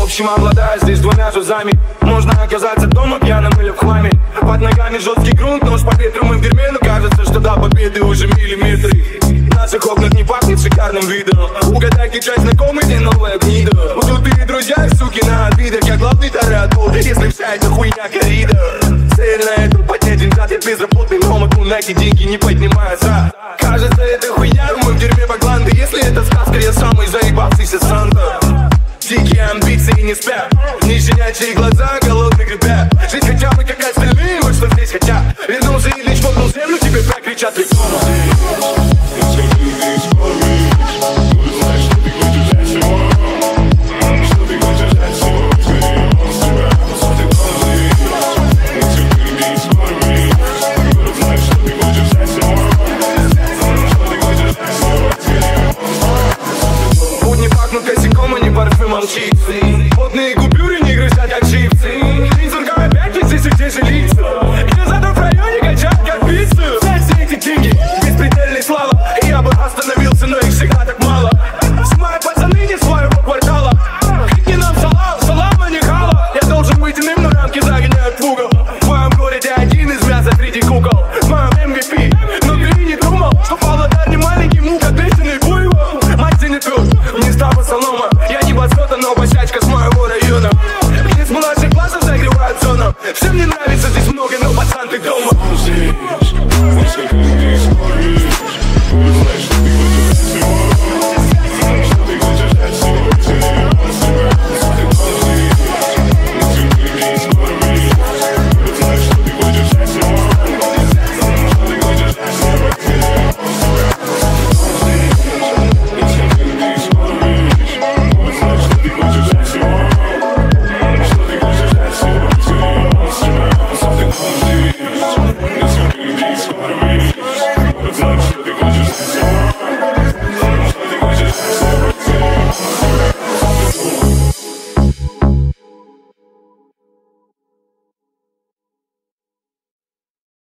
общем, обладая здесь двумя жузами, можно оказаться дома пьяным или в хламе. Под ногами жесткий грунт, нож по ветру, мы в дерьме, но кажется, что до победы уже миллиметры. В наших окнах не пахнет шикарным видом. Угадайте, часть знакомый, где новая гнида. Утутые друзья, суки на обидах. Я главный таратул, если вся эта хуйня коррида. Цель на эту поднять деньгат, я безработный, но могу на эти деньги не подниматься. Кажется, это хуйня, мы в дерьме Багланды. Если это сказка, я самый заебавшийся Санта. Дикие амбиции не спят, не щенячьи глаза голодных ребят. Жить хотя бы как остальные, вот что здесь хотят. Вернулся и лишь попнул землю, тебе прокричат реформа. Молчи. Потные купюры не грызят, как чипсы. Призурка опять ведь здесь и те же лица. Я зато в районе качат, как пиццу. За все эти деньги, беспредельной слава. Я бы остановился, но их всегда так мало. Снимают пацаны не своего квартала. Крикни нам салам, салам, а не хала. Я должен быть иным, но рамки загоняют в угол. В моем городе один из мяса среди кукол. В моем MVP, но ты не думал, что Павлодар не маленький мук, а песенный буйвол. Мать не тут, не става солома. Я не босота, но босячка с моего района. Где с младших классов загревают зону. Всем не нравится.